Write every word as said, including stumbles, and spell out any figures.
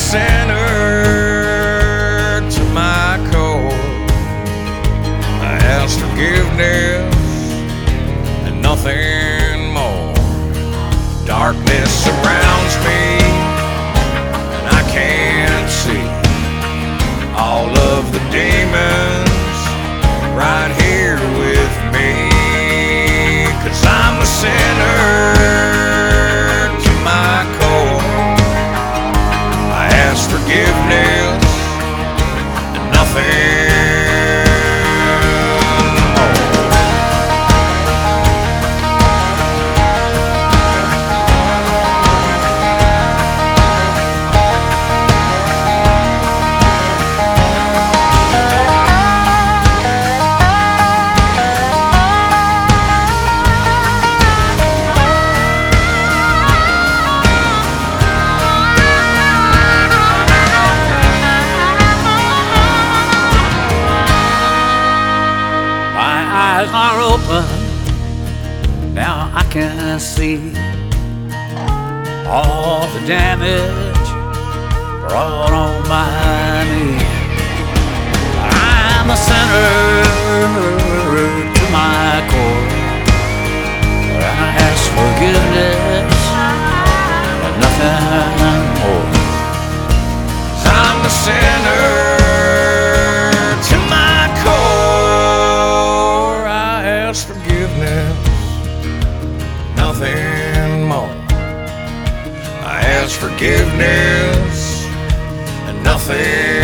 sinner to my core. I ask forgiveness and nothing more. Darkness surrounds me and I can't see all of the demons right here with me. 'Cause I'm a sinner to my core. I ask forgiveness and nothing eyes are open, now I can see all the damage brought on by me. I'm a sinner to my core, but I ask forgiveness and nothing more. 'Cause I'm a sinner to my core. Forgiveness, nothing more. I ask forgiveness and nothing